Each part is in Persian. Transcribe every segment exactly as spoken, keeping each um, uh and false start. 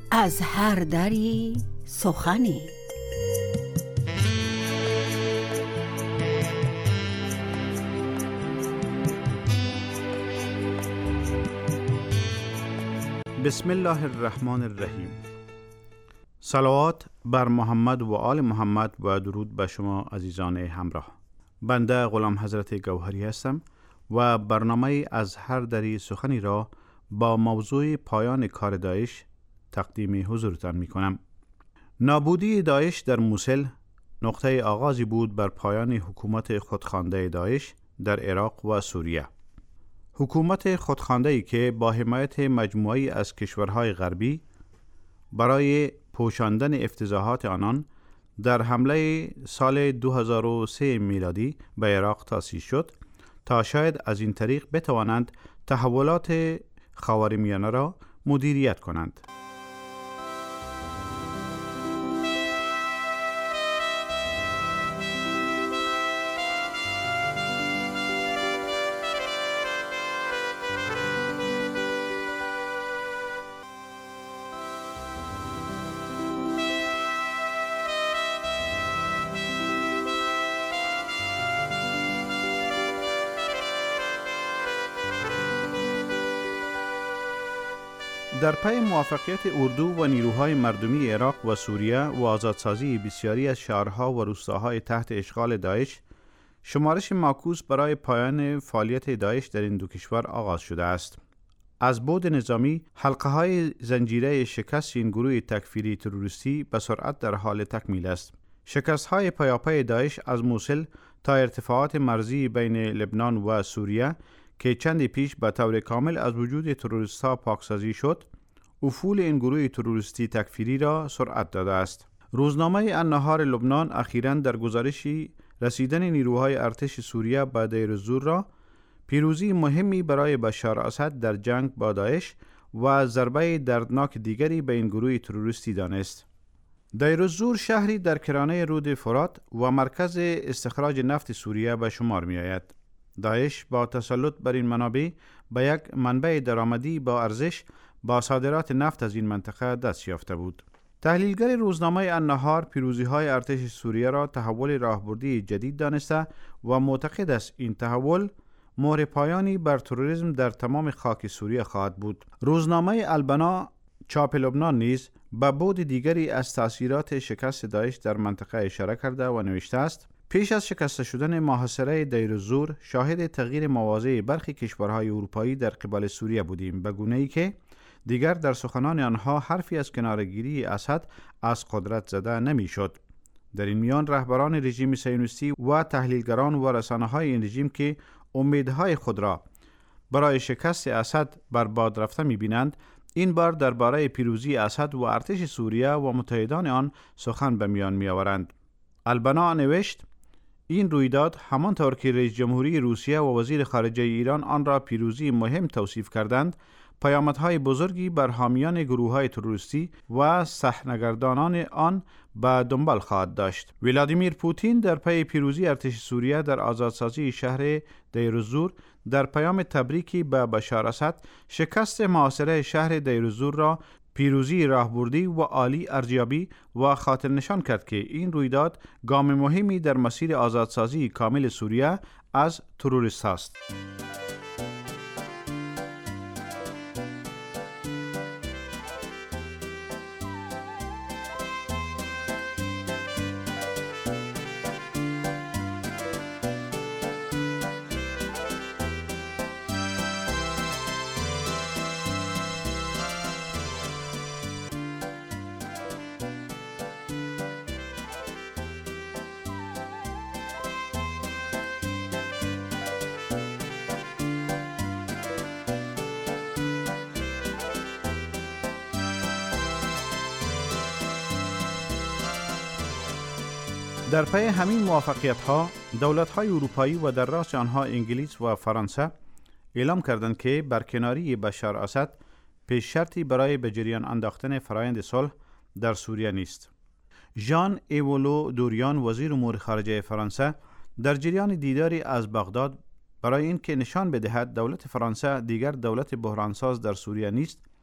از هر دری سخنی. بسم الله الرحمن الرحیم. صلوات بر محمد و آل محمد و درود به شما عزیزان همراه. بنده غلام حضرت گوهری هستم و برنامه از هر دری سخنی را با موضوع پایان کار داعش تقدیم حضورتان می کنم. نابودی داعش در موسل نقطه آغازی بود بر پایان حکومت خودخوانده داعش در عراق و سوریه. حکومت خودخوانده‌ای که با حمایت مجموعه‌ای از کشورهای غربی برای پوشاندن افتضاحات آنان در حمله سال دو هزار و سه میلادی به عراق تأسیس شد تا شاید از این طریق بتوانند تحولات خاورمیانه را مدیریت کنند. در پی موفقیت اردو و نیروهای مردمی عراق و سوریه و آزادسازی بسیاری از شهرها و روستاهای تحت اشغال داعش، شمارش معکوس برای پایان فعالیت داعش در این دو کشور آغاز شده است. از بعد نظامی، حلقه های زنجیره شکست این گروه تکفیری تروریستی به سرعت در حال تکمیل است. شکست های پیاپی داعش از موسل تا ارتفاعات مرزی بین لبنان و سوریه که چند پیش به طور کامل از وجود تروریست‌ها پاکسازی شد، افول این گروه تروریستی تکفیری را سرعت داده است. روزنامه النهار لبنان اخیراً در گزارشی رسیدن نیروهای ارتش سوریه به دیر الزور را پیروزی مهمی برای بشار اسد در جنگ با داعش و ضربه دردناک دیگری به این گروه تروریستی دانست. دیر الزور شهری در کرانه رود فرات و مرکز استخراج نفت سوریه به شمار می آید. داعش با تسلط بر این منابع به یک منبع درآمدی با ارزش با صادرات نفت از این منطقه دست یافته بود. تحلیلگر روزنامه النهار پیروزی‌های ارتش سوریه را تحول راهبردی جدید دانسته و معتقد است این تحول مهر پایانی بر تروریسم در تمام خاک سوریه خواهد بود. روزنامه البنا چاپ لبنان نیز به بعد دیگری از تأثیرات شکست داعش در منطقه اشاره کرده و نوشته است: پیش از شکست شدن محاصره دیر الزور شاهد تغییر مواضع برخی کشورهای اروپایی در قبال سوریه بودیم، به گونه‌ای که دیگر در سخنان آنها حرفی از کنارگیری اسد از قدرت زده نمی‌شد. در این میان رهبران رژیم صهیونیستی و تحلیلگران و رسانه‌های این رژیم که امیدهای خود را برای شکست اسد بر باد رفته می‌بینند، این بار درباره پیروزی اسد و ارتش سوریه و متحدان آن سخن به میان می‌آورند. البنا نوشت: این رویداد همانطور که رئیس جمهوری روسیه و وزیر خارجه ایران آن را پیروزی مهم توصیف کردند، پیامدهای بزرگی بر حامیان گروه‌های تروریستی و صحنه‌گردانان آن به دنبال خواهد داشت. ولادیمیر پوتین در پی پیروزی ارتش سوریه در آزادسازی شهر دیر الزور در پیام تبریکی به بشار اسد شکست محاصره شهر دیر الزور را پیروزی راهبردی و عالی ارزیابی و خاطر نشان کرد که این رویداد گام مهمی در مسیر آزادسازی کامل سوریه از تروریست است. در پی همین موفقیت‌ها، دولت‌های اروپایی و در راس آنها انگلیس و فرانسه اعلام کردند که برکناری بشار اسد پیش شرطی برای به جریان انداختن فرآیند صلح در سوریه نیست. ژان ایولو دوریان وزیر امور خارجه فرانسه در جریان دیداری از بغداد برای اینکه نشان بدهد دولت فرانسه دیگر دولت بحرانساز در سوریه نیست،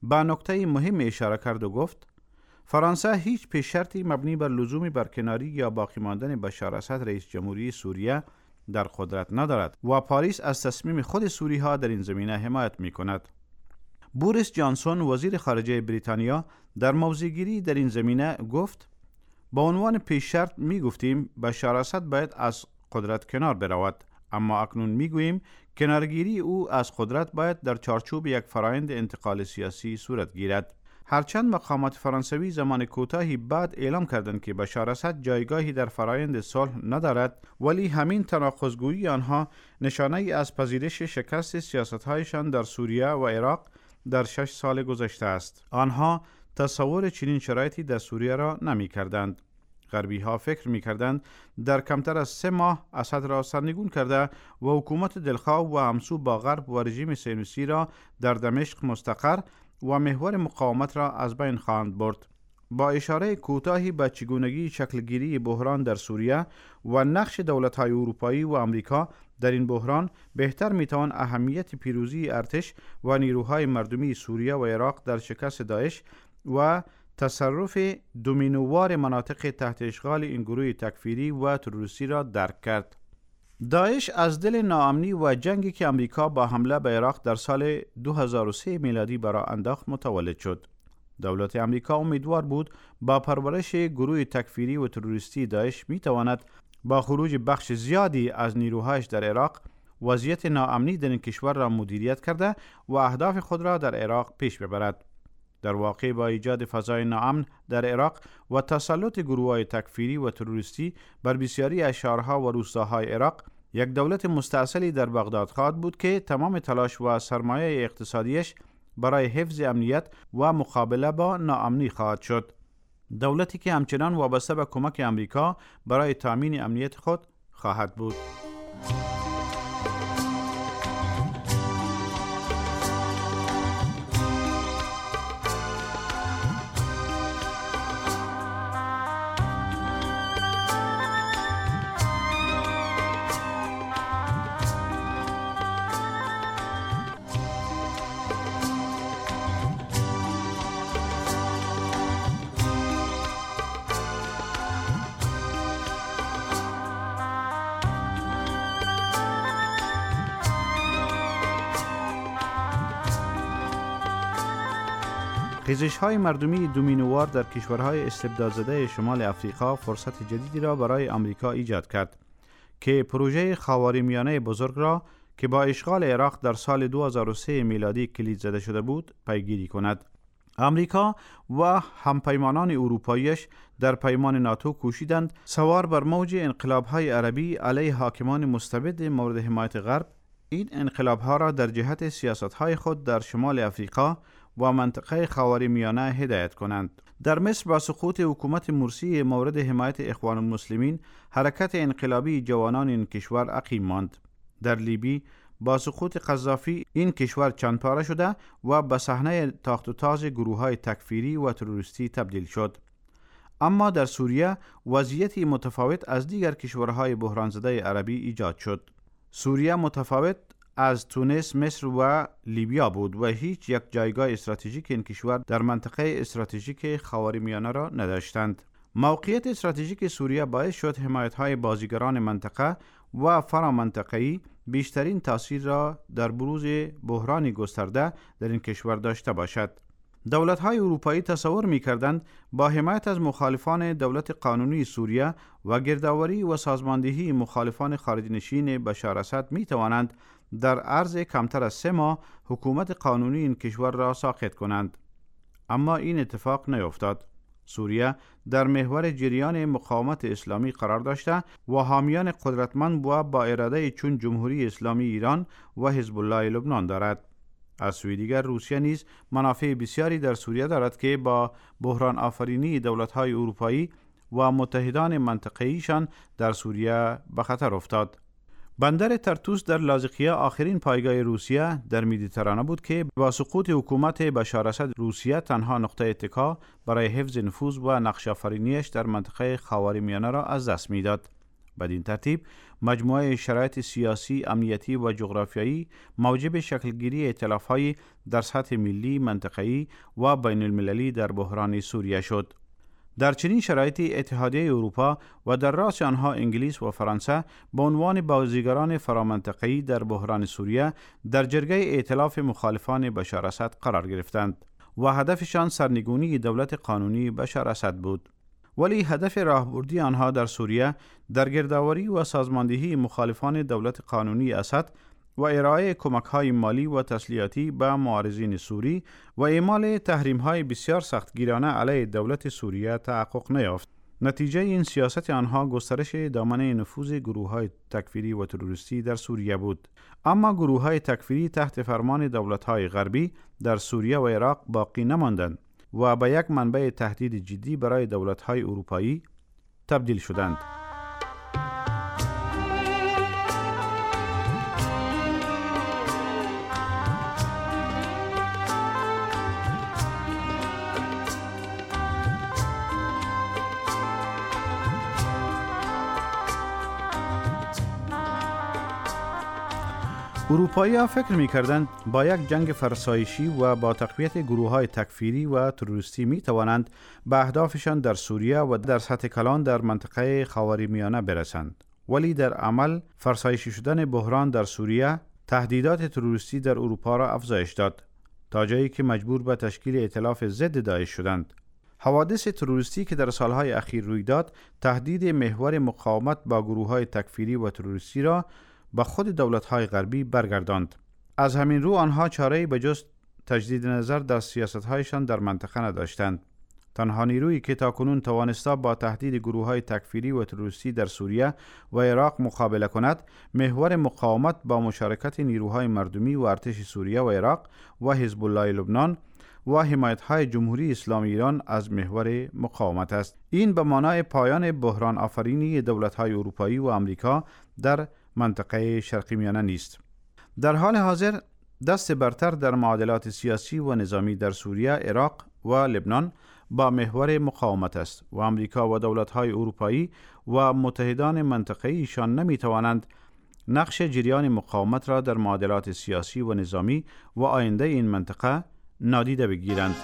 به نکته مهم اشاره کرد و گفت فرانسه هیچ پیش شرطی مبنی بر لزوم برکناری یا باقی ماندن بشار اسد رئیس جمهوری سوریه در قدرت ندارد و پاریس از تصمیم خود سوری ها در این زمینه حمایت می کند. بوریس جانسون وزیر خارجه بریتانیا در موضع‌گیری در این زمینه گفت با عنوان پیش شرط می گفتیم بشار اسد باید از قدرت کنار برود، اما اکنون می گوییم کنارگیری او از قدرت باید در چارچوب یک فرآیند انتقال سیاسی صورت گیرد. هرچند مقامات فرانسوی زمان کوتاهی بعد اعلام کردند که بشار اسد جایگاهی در فرآیند صلح ندارد، ولی همین تناقض‌گویی آنها نشانه ای از پذیرش شکست سیاست‌هایشان در سوریه و عراق در شش سال گذشته است. آنها تصور چنین شرایطی در سوریه را نمی کردند. غربی ها فکر می کردند در کمتر از سه ماه اسد را سرنگون کرده و حکومت دلخواه و همسو با غرب و رژیم صهیونیستی را در دمشق مستقر و محور مقاومت را از بین خواهند برد. با اشاره کوتاهی به چگونگی شکلگیری بحران در سوریه و نقش دولت‌های اروپایی و آمریکا در این بحران، بهتر میتوان اهمیت پیروزی ارتش و نیروهای مردمی سوریه و عراق در شکست داعش و تصرف دومینووار مناطق تحت اشغال این گروه تکفیری و تروریستی را درک کرد. داعش از دل ناامنی و جنگی که امریکا با حمله به عراق در سال دو هزار و سه میلادی برا انداخت متولد شد. دولت امریکا امیدوار بود با پرورش گروه تکفیری و تروریستی داعش میتواند با خروج بخش زیادی از نیروهایش در عراق وضعیت ناامنی در این کشور را مدیریت کرده و اهداف خود را در عراق پیش ببرد. در واقع با ایجاد فضای ناامن در عراق و تسلط گروه‌های تکفیری و تروریستی بر بسیاری از شهرها و روستاهای عراق، یک دولت مستأصلی در بغداد خواهد بود که تمام تلاش و سرمایه اقتصادیش برای حفظ امنیت و مقابله با ناامنی خواهد شد. دولتی که همچنان وابسته به کمک امریکا برای تامین امنیت خود خواهد بود. خیزش‌های مردمی دومینووار در کشورهای استبدادزده شمال افریقا فرصت جدیدی را برای آمریکا ایجاد کرد که پروژه خاورمیانه بزرگ را که با اشغال عراق در سال دو هزار و سه میلادی کلید زده شده بود پیگیری کند. آمریکا و همپیمانان اروپاییش در پیمان ناتو کوشیدند سوار بر موج انقلاب‌های عربی علیه حاکمان مستبد مورد حمایت غرب این انقلاب‌ها را در جهت سیاست‌های خود در شمال افریقا و منطقه خاورمیانه هدایت کنند. در مصر با سقوط حکومت مرسی مورد حمایت اخوان المسلمین، حرکت انقلابی جوانان این کشور عقیم ماند. در لیبی با سقوط قذافی این کشور چند پاره شده و به صحنه تاخت و تاز گروه‌های تکفیری و تروریستی تبدیل شد. اما در سوریه وضعیتی متفاوت از دیگر کشورهای بحران زده عربی ایجاد شد. سوریه متفاوت از تونس، مصر و لیبیا بود و هیچ یک جایگاه استراتژیک این کشور در منطقه استراتژیک خاورمیانه را نداشتند. موقعیت استراتژیک سوریه باعث شد حمایت‌های بازیگران منطقه و فرامنطقه‌ای بیشترین تاثیر را در بروز بحرانی گسترده در این کشور داشته باشد. دولت‌های اروپایی تصور می‌کردند با حمایت از مخالفان دولت قانونی سوریه و گردآوری و سازماندهی مخالفان خارج‌نشین بشار اسد می‌توانند در عرض کمتر از سه ماه حکومت قانونی این کشور را ساقط کنند. اما این اتفاق نیفتاد. سوریه در محور جریان مقاومت اسلامی قرار داشته و حامیان قدرتمند و با اراده چون جمهوری اسلامی ایران و حزب الله لبنان دارد. از سوی دیگر روسیه نیز منافع بسیاری در سوریه دارد که با بحران آفرینی دولت‌های اروپایی و متحدان منطقه‌ایشان در سوریه به خطر افتاد. بندر ترتوس در لاذقیه آخرین پایگاه روسیه در مدیترانه بود که با سقوط حکومت بشار اسد روسیه تنها نقطه اتکا برای حفظ نفوذ و نقش آفرینیش در منطقه خاورمیانه را از دست می‌داد. بدین ترتیب مجموعه شرایط سیاسی، امنیتی و جغرافیایی موجب شکلگیری ائتلاف‌های در سطح ملی، منطقه‌ای و بین المللی در بحران سوریه شد. در چنین شرایطی اتحادیه اروپا و در رأس آنها انگلیس و فرانسه به عنوان بازیگران فرامنطقه‌ای در بحران سوریه در جرگه ائتلاف مخالفان بشار اسد قرار گرفتند و هدفشان سرنگونی دولت قانونی بشار اسد بود. ولی هدف راهبردی آنها در سوریه در گردآوری و سازماندهی مخالفان دولت قانونی اسد و ارائه کمک‌های مالی و تسلیحاتی به معارضین سوری و اعمال تحریم‌های بسیار سختگیرانه علیه دولت سوریه تحقق نیافت. نتیجه این سیاست آنها گسترش دامنه نفوذ گروه‌های تکفیری و تروریستی در سوریه بود. اما گروه‌های تکفیری تحت فرمان دولت‌های غربی در سوریه و عراق باقی نماندند و به یک منبع تهدید جدی برای دولت‌های اروپایی تبدیل شدند. اروپایی‌ها فکر می‌کردند با یک جنگ فرسایشی و با تقویت گروه‌های تکفیری و تروریستی می‌توانند به اهدافشان در سوریه و در سطح کلان در منطقه خاورمیانه برسند. ولی در عمل فرسایشی شدن بحران در سوریه تهدیدات تروریستی در اروپا را افزایش داد تا جایی که مجبور به تشکیل ائتلاف ضد داعش شدند. حوادث تروریستی که در سالهای اخیر روی داد تهدید محور مقاومت با گروه‌های تکفیری و تروریستی را به خود دولت‌های غربی برگرداند. از همین رو آنها چاره‌ای به جز تجدید نظر در سیاست‌هایشان در منطقه نداشتند. تنها نیرویی که تاکنون توانسته با تهدید گروه‌های تکفیری و تروریستی در سوریه و عراق مقابله کند، محور مقاومت با مشارکت نیروهای مردمی و ارتش سوریه و عراق و حزب الله لبنان و حمایت‌های جمهوری اسلامی ایران از محور مقاومت است. این به معنای پایان بحران آفرینی دولت‌های اروپایی و آمریکا در منطقه شرقی میانه نیست. در حال حاضر دست برتر در معادلات سیاسی و نظامی در سوریه، عراق و لبنان با محور مقاومت است و آمریکا و دولت‌های اروپایی و متحدان منطقه‌ایشان نمی‌توانند نقش جریان مقاومت را در معادلات سیاسی و نظامی و آینده این منطقه نادیده بگیرند.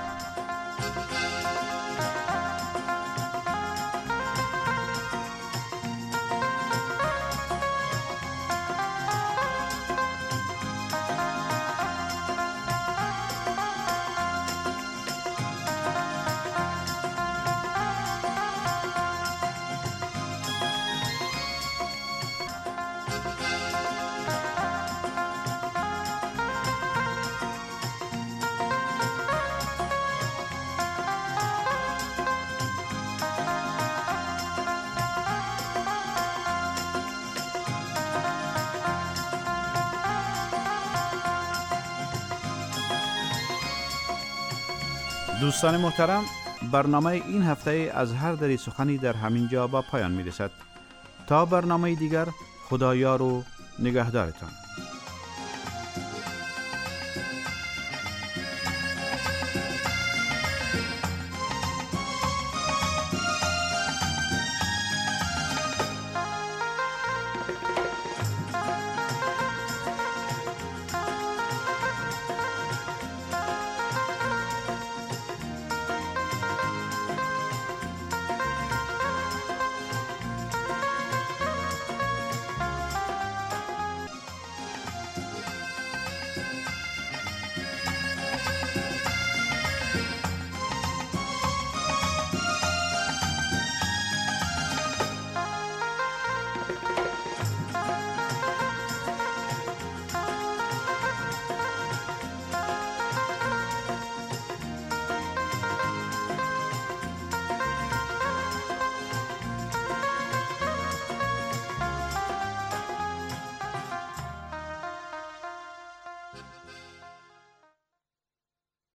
دوستان محترم، برنامه این هفته از هر دری سخنی در همین جا با پایان می رسد. تا برنامه دیگر، خدایار و نگهدارتان.